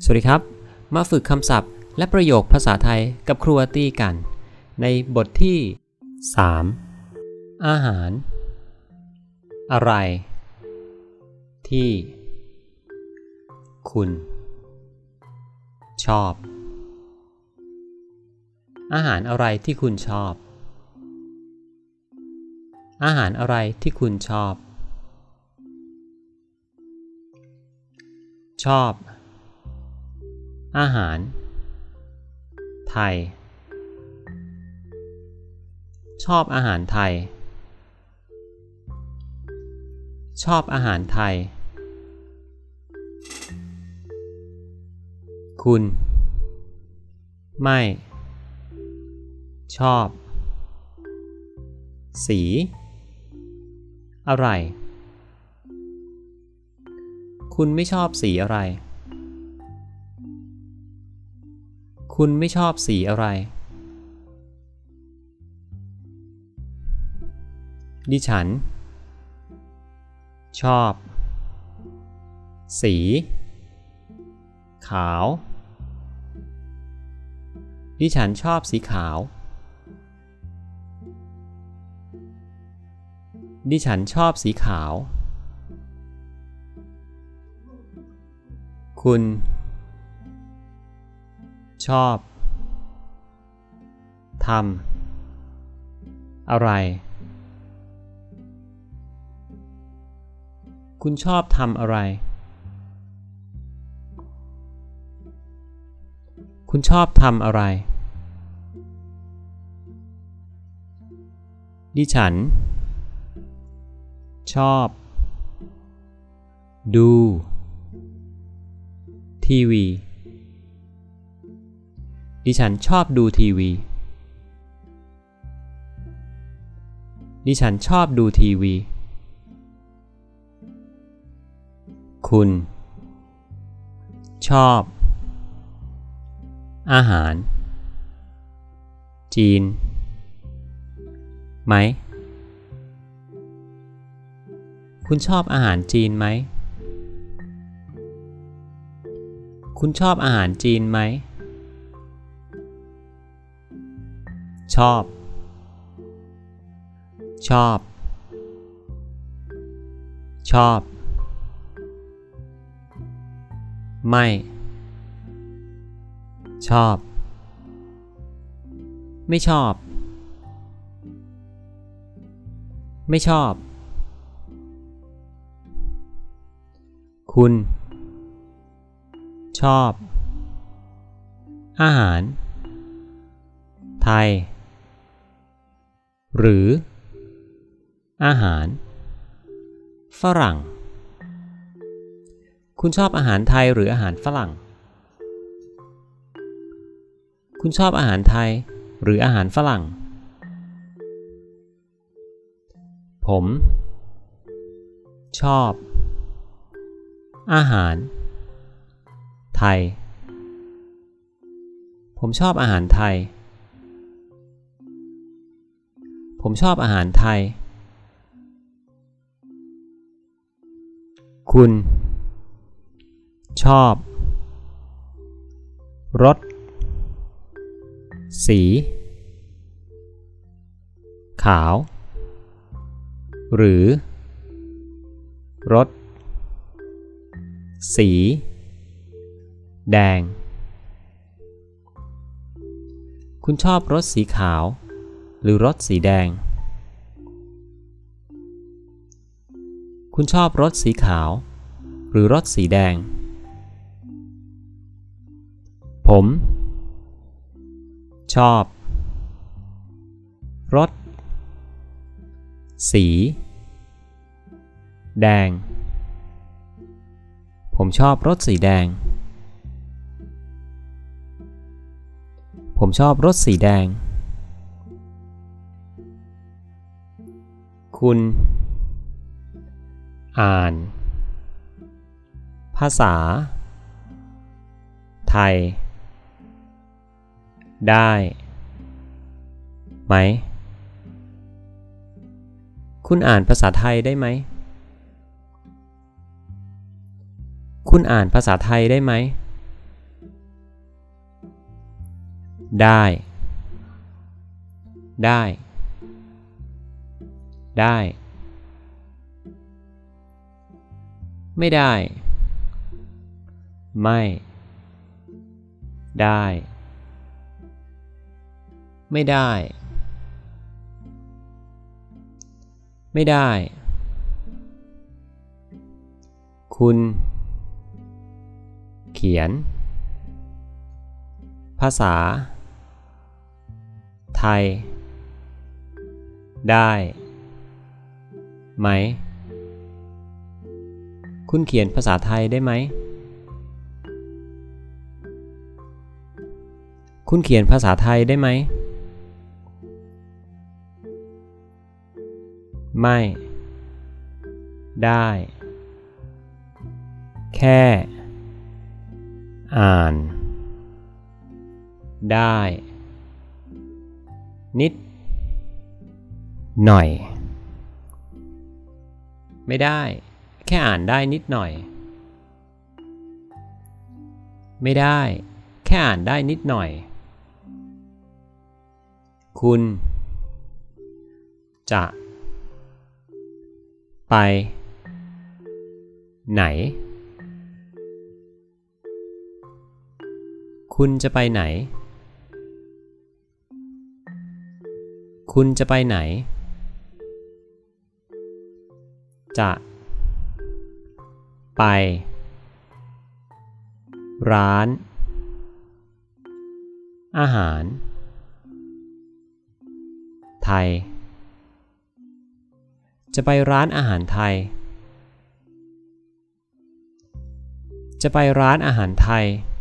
สวัสดีครับมาฝึกคำศัพท์และประโยคภาษาไทยกับครูอาร์ตี้กันในบทที่3อาหารอะไรที่คุณชอบอาหารอะไรที่คุณชอบอาหารอะไรที่คุณชอบชอบอาหารไทยชอบอาหารไทยชอบอาหารไทยคุณไม่ชอบสีอะไรคุณไม่ชอบสีอะไรคุณไม่ชอบสีอะไรดิฉันชอบสีขาวดิฉันชอบสีขาวดิฉันชอบสีขาวคุณชอบทำอะไรคุณชอบทำอะไรคุณชอบทำอะไรดิฉันชอบดูทีวีดิฉันชอบดูทีวีดิฉันชอบดูทีวีคุณชอบอาหารจีนไหมคุณชอบอาหารจีนไหมคุณชอบอาหารจีนไหมชอบชอบชอบไม่ชอบไม่ชอบไม่ชอบคุณชอบอาหารไทยหรืออาหารฝรั่งคุณชอบอาหารไทยหรืออาหารฝรั่งคุณชอบอาหารไทยหรืออาหารฝรั่งผมชอบอาหารไทยผมชอบอาหารไทยผมชอบอาหารไทยคุณชอบรถสีขาวหรือรถสีแดงคุณชอบรถสีขาวหรือรถสีแดงคุณชอบรถสีขาวหรือรถสีแดงผมชอบรถสีแดงผมชอบรถสีแดงผมชอบรถสีแดงคุณอ่านภาษาไทยได้ไหมคุณอ่านภาษาไทยได้ไหมคุณอ่านภาษาไทยได้ไหมได้ได้ได้ไม่ได้ไม่ได้ไม่ได้ไม่ได้คุณเขียนภาษาไทยได้ไหมคุณเขียนภาษาไทยได้ไหมคุณเขียนภาษาไทยได้ไหมไม่ได้แค่อ่านได้นิดหน่อยไม่ได้แค่อ่านได้นิดหน่อยไม่ได้แค่อ่านได้นิดหน่อยคุณจะไปไหนคุณจะไปไหนคุณจะไปไหนจะไปร้านอาหารไทยจะไปร้านอาหารไทยจะไปร้านอาหารไทย